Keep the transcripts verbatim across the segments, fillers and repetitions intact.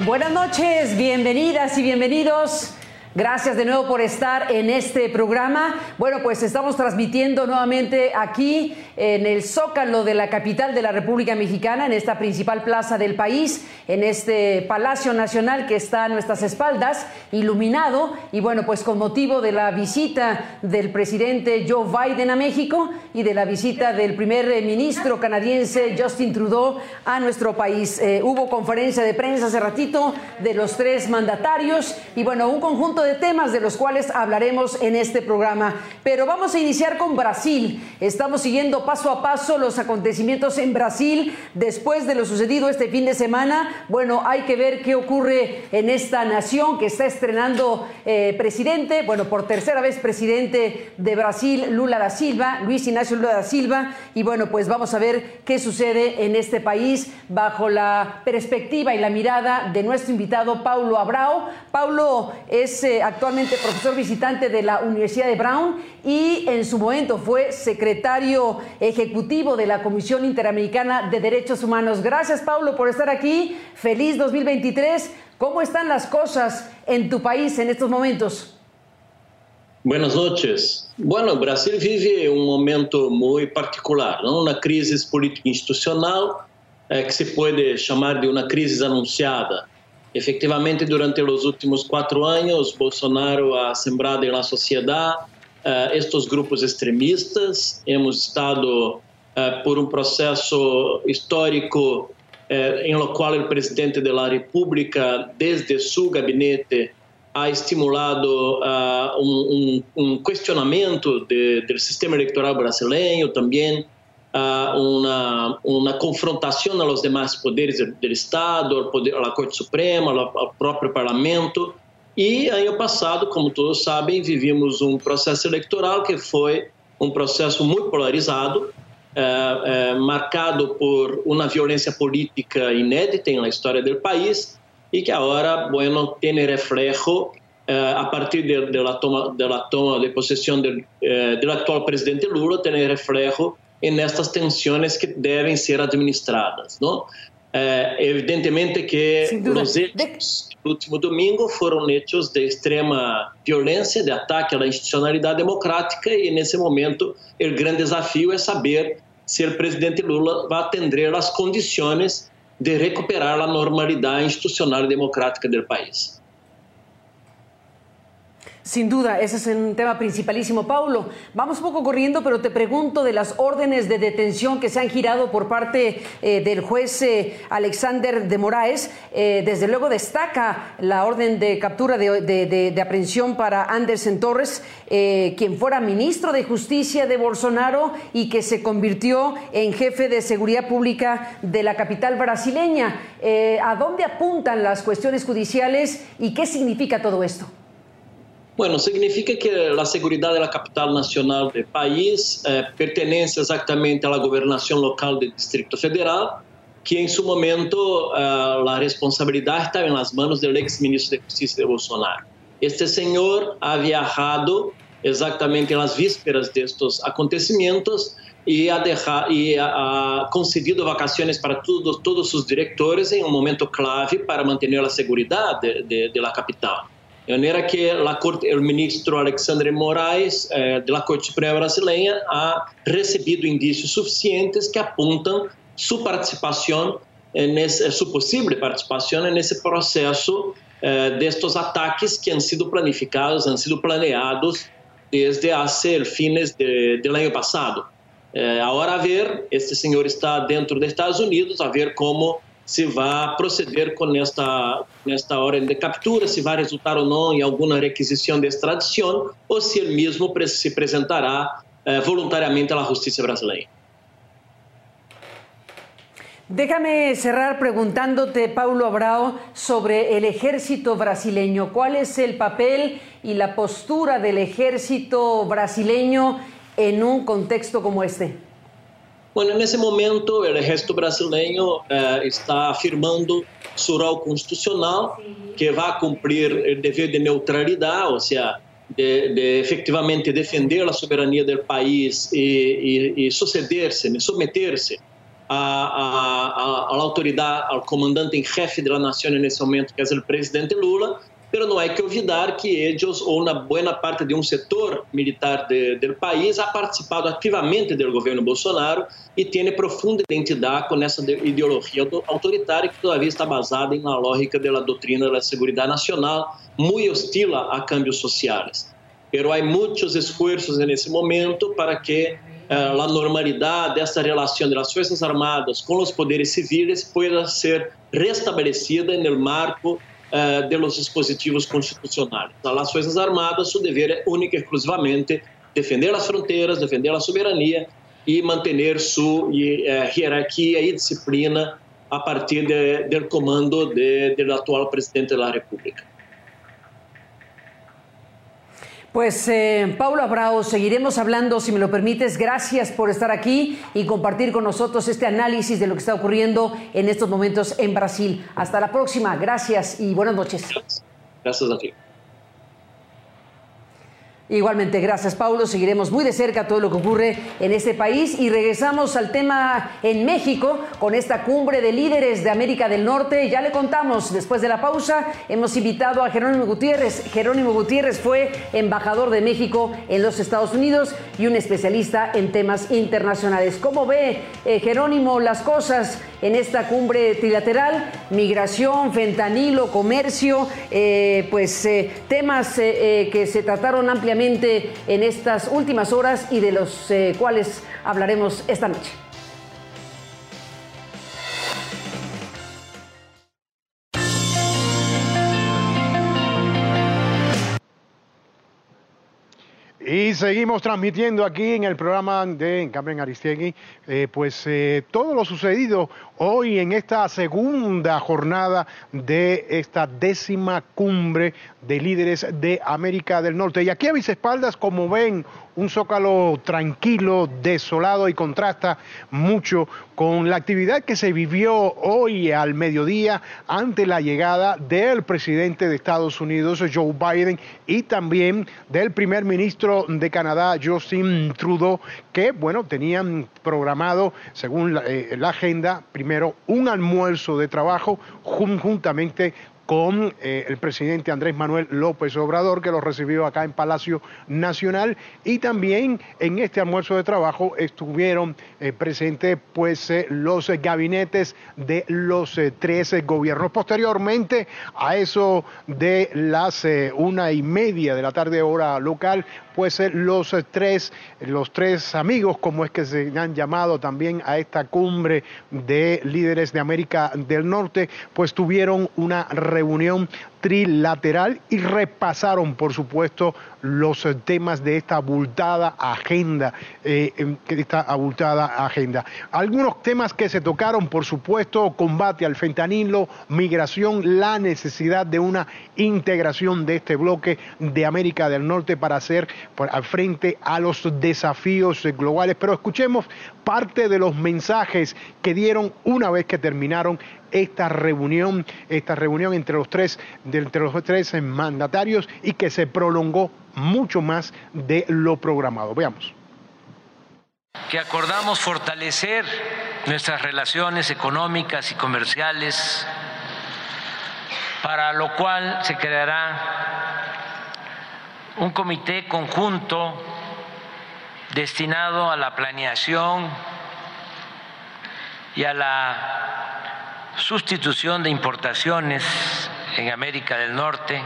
Buenas noches, bienvenidas y bienvenidos. Gracias de nuevo por estar en este programa. Bueno, pues estamos transmitiendo nuevamente aquí en el Zócalo de la capital de la República Mexicana, en esta principal plaza del país, en este Palacio Nacional que está a nuestras espaldas, iluminado. Y bueno, pues con motivo de la visita del presidente Joe Biden a México y de la visita del primer ministro canadiense Justin Trudeau a nuestro país. Eh, hubo conferencia de prensa hace ratito de los tres mandatarios y bueno, un conjunto de de temas de los cuales hablaremos en este programa. Pero vamos a iniciar con Brasil. Estamos siguiendo paso a paso los acontecimientos en Brasil después de lo sucedido este fin de semana. Bueno, hay que ver qué ocurre en esta nación que está estrenando eh, presidente, bueno, por tercera vez presidente de Brasil, Lula da Silva, Luis Ignacio Lula da Silva. Y bueno, pues vamos a ver qué sucede en este país bajo la perspectiva y la mirada de nuestro invitado Paulo Abrao. Paulo es eh, actualmente profesor visitante de la Universidad de Brown y en su momento fue secretario ejecutivo de la Comisión Interamericana de Derechos Humanos. Gracias, Paulo, por estar aquí. Feliz dos mil veintitrés. ¿Cómo están las cosas en tu país en estos momentos? Buenas noches. Bueno, Brasil vive um momento muito particular, não? Uma crise política institucional eh, que se pode chamar de uma crise anunciada. Efectivamente, durante os últimos quatro anos, Bolsonaro ha sembrado na sociedade uh, estes grupos extremistas. Hemos estado uh, por um processo histórico uh, em lo qual o presidente da República, desde seu gabinete, ha estimulado uh, um, um, um questionamento de, do sistema eleitoral brasileiro, também Uh, uma, uma confrontação aos demais poderes do, do Estado, ao poder, à Corte Suprema, ao, ao próprio Parlamento. E, ano passado, como todos sabem, vivimos um processo eleitoral que foi um processo muito polarizado, uh, uh, marcado por uma violência política inédita na história do país e que agora, bueno, tem reflejo uh, a partir de, de, la toma, de la toma de possessão do uh, atual presidente Lula, tem reflejo en estas tensiones que deben ser administradas, ¿no? Eh, evidentemente que los hechos del último domingo fueron hechos de extrema violencia, de ataque a la institucionalidad democrática y en ese momento el gran desafío es saber si el presidente Lula va a tener las condiciones de recuperar la normalidad institucional y democrática del país. Sin duda, ese es un tema principalísimo. Paulo, vamos un poco corriendo, pero te pregunto de las órdenes de detención que se han girado por parte eh, del juez eh, Alexander de Moraes. Eh, desde luego destaca la orden de captura de, de, de, de aprehensión para Anderson Torres, eh, quien fuera ministro de Justicia de Bolsonaro y que se convirtió en jefe de seguridad pública de la capital brasileña. Eh, ¿A dónde apuntan las cuestiones judiciales y qué significa todo esto? Bueno, significa que la seguridad de la capital nacional del país eh, pertenece exactamente a la gobernación local del Distrito Federal, que en su momento eh, la responsabilidad estaba en las manos del ex ministro de Justicia de Bolsonaro. Este señor ha viajado exactamente en las vísperas de estos acontecimientos y ha, dejado, y ha, ha concedido vacaciones para todos, todos sus directores en un momento clave para mantener la seguridad de, de, de la capital. De manera que la corte, el ministro Alexandre Moraes, eh, de la Corte Suprema Brasileña, ha recibido indicios suficientes que apuntan su participación, en ese, su posible participación en ese proceso eh, de estos ataques que han sido planificados, han sido planeados desde hace el fines de, del año pasado. Eh, ahora a ver, este señor está dentro de Estados Unidos, a ver cómo se vai proceder com esta, esta ordem de captura, se vai resultar ou não em alguma requisição de extradição, ou se ele mesmo se apresentará eh, voluntariamente à justiça brasileira. Déjame cerrar preguntándote, Paulo Abrao, sobre el ejército brasileño. ¿Cuál es el papel y la postura del ejército brasileño en un contexto como este? Bueno, nesse momento, o Exército Brasileiro eh, está afirmando su rol constitucional, que vai cumprir o dever de neutralidade, ou seja, de, de efectivamente defender a soberania do país e, e, e suceder-se, submeter-se a, a, a la autoridad, al comandante en jefe de la nación en ese momento, que es el presidente Lula, pero no hay que olvidar que ellos, o una buena parte de un sector militar de, del país, ha participado activamente del gobierno Bolsonaro y tiene profunda identidad con esa ideología autoritaria que todavía está basada en la lógica de la doctrina de la seguridad nacional, muy hostil a cambios sociales. Pero hay muchos esfuerzos en ese momento para que uh, la normalidad de esta relación de las Fuerzas Armadas con los poderes civiles pueda ser restablecida en el marco Uh, de los dispositivos constitucionales. A las Fuerzas Armadas, su deber es única y exclusivamente defender las fronteras, defender la soberanía y mantener su uh, jerarquía y disciplina a partir de, del comando de, del actual presidente de la República. Pues, eh, Paulo Abrao, seguiremos hablando, si me lo permites. Gracias por estar aquí y compartir con nosotros este análisis de lo que está ocurriendo en estos momentos en Brasil. Hasta la próxima. Gracias y buenas noches. Gracias a ti. Igualmente, gracias, Paulo. Seguiremos muy de cerca todo lo que ocurre en este país y regresamos al tema en México con esta cumbre de líderes de América del Norte. Ya le contamos, después de la pausa, hemos invitado a Jerónimo Gutiérrez. Jerónimo Gutiérrez fue embajador de México en los Estados Unidos y un especialista en temas internacionales. ¿Cómo ve, eh, Jerónimo, las cosas en esta cumbre trilateral? Migración, fentanilo, comercio, eh, pues eh, temas eh, eh, que se trataron ampliamente en estas últimas horas y de los eh, cuales hablaremos esta noche. Y seguimos transmitiendo aquí en el programa de Carmen Aristegui, eh, pues eh, todo lo sucedido hoy en esta segunda jornada de esta décima cumbre de líderes de América del Norte. Y aquí a mis espaldas, como ven, un Zócalo tranquilo, desolado y contrasta mucho con la actividad que se vivió hoy al mediodía ante la llegada del presidente de Estados Unidos, Joe Biden, y también del primer ministro de Canadá, Justin Trudeau, que, bueno, tenían programado, según la, eh, la agenda, primero un almuerzo de trabajo jun juntamente con eh, el presidente Andrés Manuel López Obrador, que lo recibió acá en Palacio Nacional, y también en este almuerzo de trabajo estuvieron eh, presentes pues eh, los gabinetes de los eh, tres eh, gobiernos. Posteriormente, a eso de las eh, una y media de la tarde hora local, pues eh, los eh, tres los tres amigos, como es que se han llamado también a esta cumbre de líderes de América del Norte, pues tuvieron una reunión trilateral y repasaron, por supuesto, los temas de esta abultada agenda, eh, esta abultada agenda. Algunos temas que se tocaron, por supuesto, combate al fentanilo, migración, la necesidad de una integración de este bloque de América del Norte para hacer frente a los desafíos globales. Pero escuchemos parte de los mensajes que dieron una vez que terminaron esta reunión, esta reunión entre los tres, de, entre los tres mandatarios, y que se prolongó mucho más de lo programado. Veamos. Que acordamos fortalecer nuestras relaciones económicas y comerciales, para lo cual se creará un comité conjunto destinado a la planeación y a la sustitución de importaciones en América del Norte,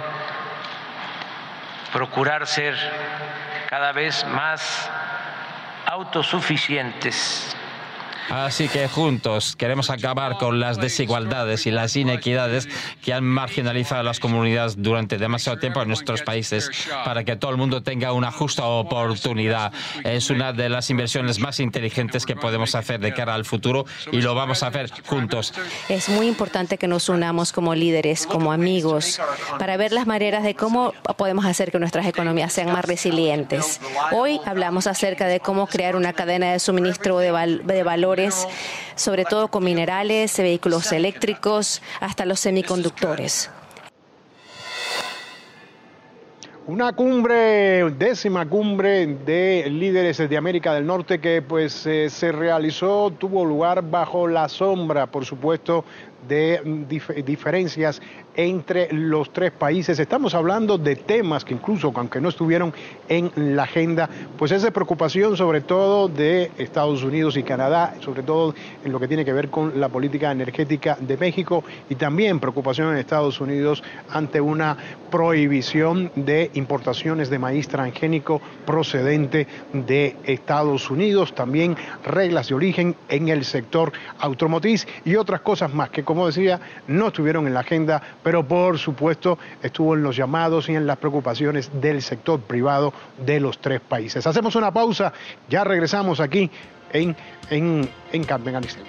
procurar ser cada vez más autosuficientes. Así que juntos queremos acabar con las desigualdades y las inequidades que han marginalizado a las comunidades durante demasiado tiempo en nuestros países, para que todo el mundo tenga una justa oportunidad. Es una de las inversiones más inteligentes que podemos hacer de cara al futuro, y lo vamos a hacer juntos. Es muy importante que nos unamos como líderes, como amigos, para ver las maneras de cómo podemos hacer que nuestras economías sean más resilientes. Hoy hablamos acerca de cómo crear una cadena de suministro de, val de valores, sobre todo con minerales, vehículos eléctricos, hasta los semiconductores. Una cumbre, décima cumbre de líderes de América del Norte que pues eh, se realizó, tuvo lugar bajo la sombra, por supuesto, de dif diferencias entre los tres países. Estamos hablando de temas que incluso, aunque no estuvieron en la agenda, pues es de preocupación sobre todo de Estados Unidos y Canadá, sobre todo en lo que tiene que ver con la política energética de México, y también preocupación en Estados Unidos ante una prohibición de importaciones de maíz transgénico procedente de Estados Unidos, también reglas de origen en el sector automotriz y otras cosas más que, como decía, no estuvieron en la agenda, pero por supuesto estuvo en los llamados y en las preocupaciones del sector privado de los tres países. Hacemos una pausa, ya regresamos aquí en, en, en Carmen Aristegui.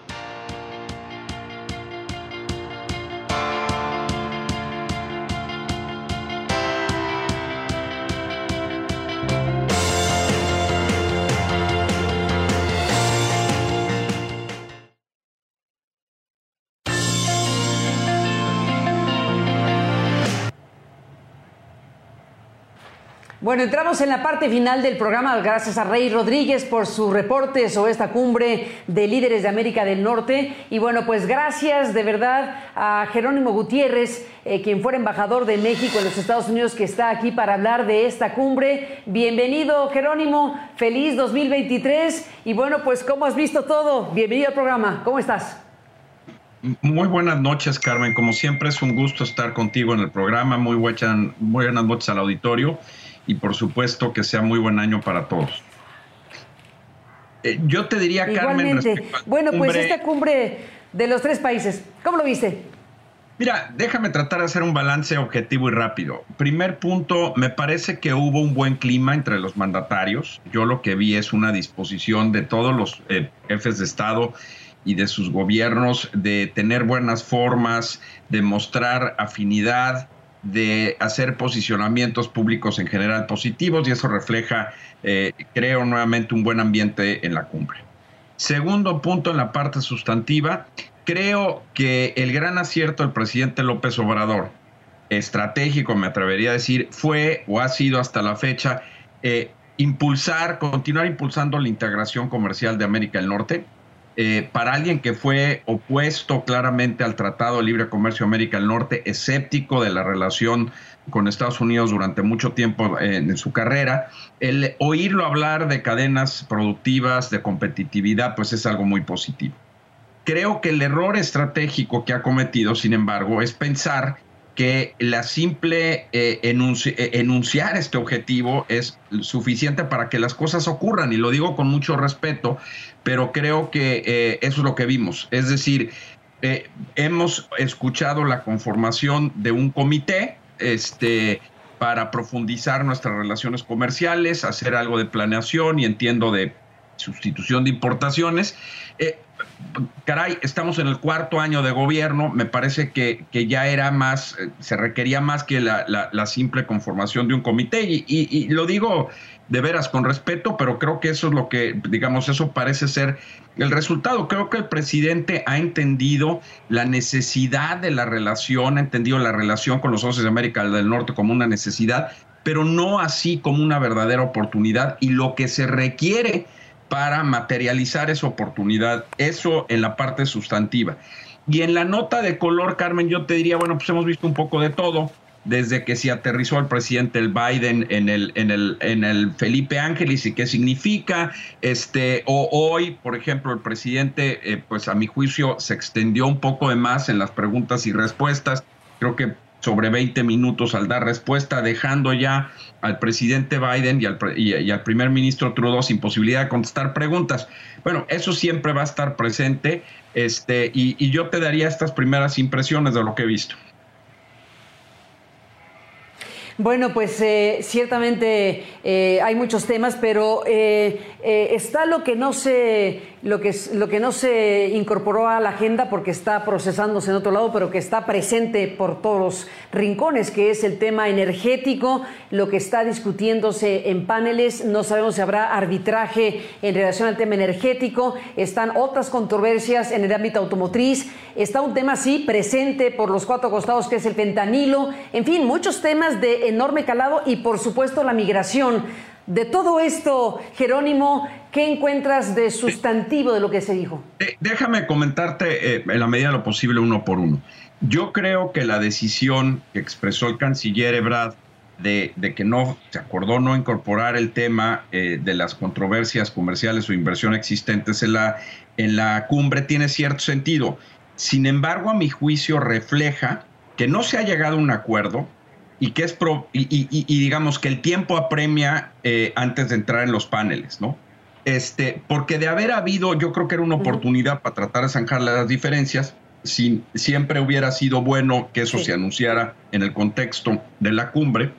Bueno, entramos en la parte final del programa, gracias a Rey Rodríguez por su reporte sobre esta cumbre de líderes de América del Norte. Y bueno, pues gracias de verdad a Jerónimo Gutiérrez, eh, quien fuera embajador de México en los Estados Unidos, que está aquí para hablar de esta cumbre. Bienvenido, Jerónimo, feliz dos mil veintitrés. Y bueno, pues ¿cómo has visto todo? Bienvenido al programa, ¿cómo estás? Muy buenas noches, Carmen. Como siempre es un gusto estar contigo en el programa. Muy buenas, muy buenas noches al auditorio. Y por supuesto que sea muy buen año para todos. Eh, yo te diría, Carmen... Igualmente. Bueno, pues cumbre, esta cumbre de los tres países, ¿cómo lo viste? Mira, déjame tratar de hacer un balance objetivo y rápido. Primer punto, me parece que hubo un buen clima entre los mandatarios. Yo lo que vi es una disposición de todos los eh, jefes de Estado y de sus gobiernos de tener buenas formas, de mostrar afinidad, de hacer posicionamientos públicos en general positivos, y eso refleja, eh, creo, nuevamente un buen ambiente en la cumbre. Segundo punto, en la parte sustantiva, creo que el gran acierto del presidente López Obrador, estratégico me atrevería a decir, fue o ha sido hasta la fecha eh, impulsar, continuar impulsando la integración comercial de América del Norte. Eh, para alguien que fue opuesto claramente al Tratado de Libre Comercio de América del Norte, escéptico de la relación con Estados Unidos durante mucho tiempo eh, en su carrera, el oírlo hablar de cadenas productivas, de competitividad, pues es algo muy positivo. Creo que el error estratégico que ha cometido, sin embargo, es pensar que la simple eh, enunci eh, enunciar este objetivo es suficiente para que las cosas ocurran, y lo digo con mucho respeto, pero creo que eh, eso es lo que vimos. Es decir, eh, hemos escuchado la conformación de un comité este, para profundizar nuestras relaciones comerciales, hacer algo de planeación y entiendo de sustitución de importaciones. Eh, caray, estamos en el cuarto año de gobierno, me parece que, que ya era más, se requería más que la, la, la simple conformación de un comité, y, y, y lo digo de veras con respeto, pero creo que eso es lo que, digamos, eso parece ser el resultado. Creo que el presidente ha entendido la necesidad de la relación, ha entendido la relación con los socios de América del Norte como una necesidad, pero no así como una verdadera oportunidad, y lo que se requiere para materializar esa oportunidad, eso en la parte sustantiva. Y en la nota de color, Carmen, yo te diría, bueno, pues hemos visto un poco de todo, desde que se aterrizó el presidente el Biden en el, en el, en el Felipe Ángeles y qué significa, este, o hoy, por ejemplo, el presidente, eh, pues a mi juicio, se extendió un poco de más en las preguntas y respuestas, creo que sobre veinte minutos al dar respuesta, dejando ya al presidente Biden y al, y, y al primer ministro Trudeau sin posibilidad de contestar preguntas. Bueno, eso siempre va a estar presente, este, y, y yo te daría estas primeras impresiones de lo que he visto. Bueno, pues eh, ciertamente eh, hay muchos temas, pero eh, eh, está lo que no se lo que lo que no se incorporó a la agenda porque está procesándose en otro lado, pero que está presente por todos los rincones, que es el tema energético, lo que está discutiéndose en paneles. No sabemos si habrá arbitraje en relación al tema energético. Están otras controversias en el ámbito automotriz. Está un tema, sí, presente por los cuatro costados, que es el fentanilo. En fin, muchos temas de enorme calado y, por supuesto, la migración. De todo esto, Jerónimo, ¿qué encuentras de sustantivo de lo que se dijo? Déjame comentarte eh, en la medida de lo posible uno por uno. Yo creo que la decisión que expresó el canciller Ebrard de, de que no se acordó no incorporar el tema eh, de las controversias comerciales o inversión existentes en la, en la cumbre tiene cierto sentido. Sin embargo, a mi juicio refleja que no se ha llegado a un acuerdo y que es pro, y, y, y digamos que el tiempo apremia eh, antes de entrar en los paneles, ¿no? Este, porque de haber habido, yo creo que era una oportunidad para tratar de zanjar las diferencias. Si, siempre hubiera sido bueno que eso sí se anunciara en el contexto de la cumbre,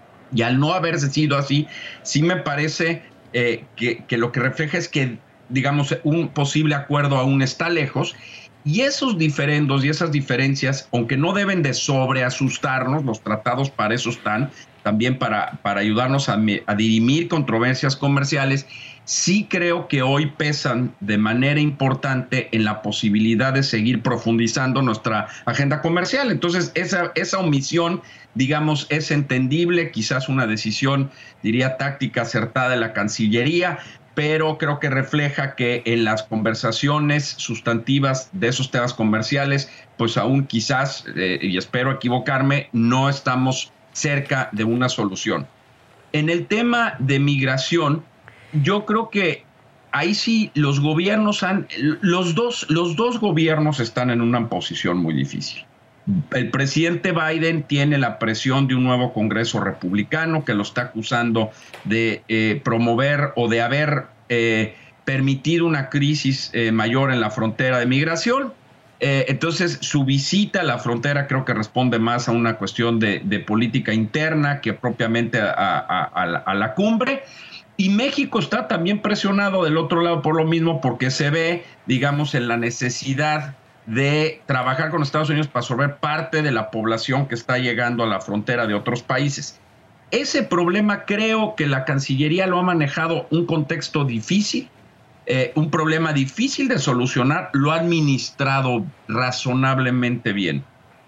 y al no haberse sido así, sí me parece eh, que, que lo que refleja es que, digamos, un posible acuerdo aún está lejos. Y esos diferendos y esas diferencias, aunque no deben de sobreasustarnos, los tratados para eso están, también para, para ayudarnos a, a dirimir controversias comerciales, sí creo que hoy pesan de manera importante en la posibilidad de seguir profundizando nuestra agenda comercial. Entonces, esa, esa omisión, digamos, es entendible, quizás una decisión, diría, táctica acertada de la Cancillería, pero creo que refleja que en las conversaciones sustantivas de esos temas comerciales, pues aún quizás, eh, y espero equivocarme, no estamos cerca de una solución. En el tema de migración, yo creo que ahí sí los gobiernos han, los dos, los dos gobiernos están en una posición muy difícil. El presidente Biden tiene la presión de un nuevo Congreso republicano que lo está acusando de eh, promover o de haber eh, permitido una crisis eh, mayor en la frontera de migración. Eh, entonces, su visita a la frontera creo que responde más a una cuestión de, de política interna que propiamente a, a, a, la, a la cumbre. Y México está también presionado del otro lado por lo mismo, porque se ve, digamos, en la necesidad de trabajar con Estados Unidos para absorber parte de la población que está llegando a la frontera de otros países. Ese problema creo que la Cancillería lo ha manejado un contexto difícil, eh, un problema difícil de solucionar, lo ha administrado razonablemente bien.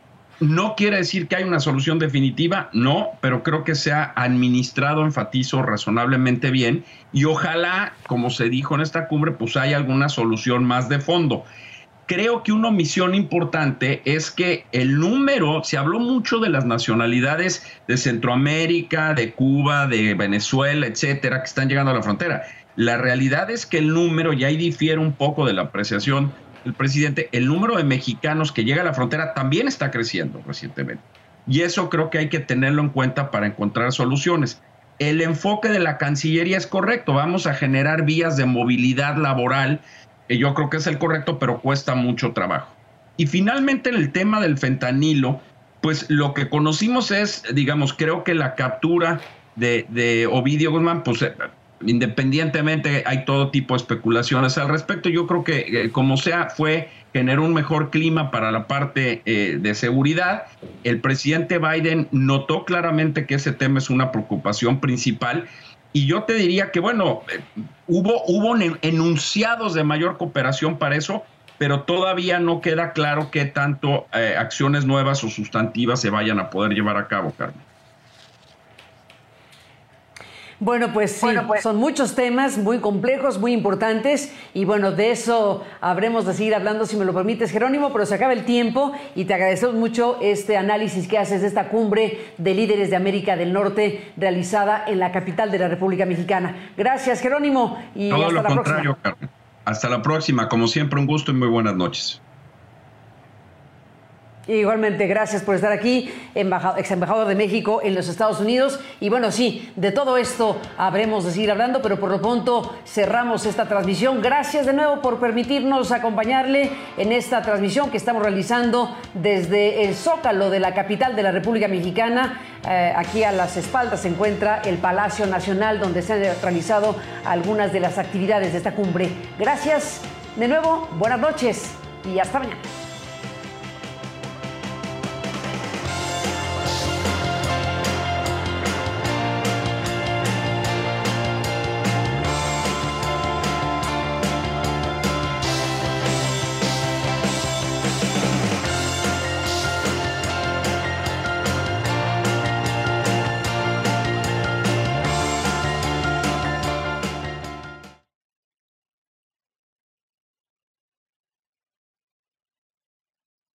No quiere decir que hay una solución definitiva, no, pero creo que se ha administrado, enfatizo, razonablemente bien, y ojalá, como se dijo en esta cumbre, pues haya alguna solución más de fondo. Creo que una omisión importante es que el número, se habló mucho de las nacionalidades de Centroamérica, de Cuba, de Venezuela, etcétera, que están llegando a la frontera. La realidad es que el número, y ahí difiere un poco de la apreciación del presidente, el número de mexicanos que llega a la frontera también está creciendo recientemente. Y eso creo que hay que tenerlo en cuenta para encontrar soluciones. El enfoque de la Cancillería es correcto, vamos a generar vías de movilidad laboral, que yo creo que es el correcto, pero cuesta mucho trabajo. Y finalmente en el tema del fentanilo, pues lo que conocimos es, digamos, creo que la captura de, de Ovidio Guzmán, pues independientemente hay todo tipo de especulaciones al respecto, yo creo que eh, como sea fue generar un mejor clima para la parte eh, de seguridad. El presidente Biden notó claramente que ese tema es una preocupación principal. Y yo te diría que, bueno, eh, hubo, hubo enunciados de mayor cooperación para eso, pero todavía no queda claro qué tanto eh, acciones nuevas o sustantivas se vayan a poder llevar a cabo, Carmen. Bueno, pues sí, bueno, pues, son muchos temas muy complejos, muy importantes, y bueno, de eso habremos de seguir hablando, si me lo permites, Jerónimo, pero se acaba el tiempo y te agradecemos mucho este análisis que haces de esta cumbre de líderes de América del Norte realizada en la capital de la República Mexicana. Gracias, Jerónimo, y Todo hasta lo la contrario, próxima. Carmen. Hasta la próxima, como siempre, un gusto y muy buenas noches. Igualmente, gracias por estar aquí, ex embajador de México en los Estados Unidos. Y bueno, sí, de todo esto habremos de seguir hablando, pero por lo pronto cerramos esta transmisión. Gracias de nuevo por permitirnos acompañarle en esta transmisión que estamos realizando desde el Zócalo de la capital de la República Mexicana. Eh, aquí a las espaldas se encuentra el Palacio Nacional, donde se han realizado algunas de las actividades de esta cumbre. Gracias de nuevo, buenas noches y hasta mañana.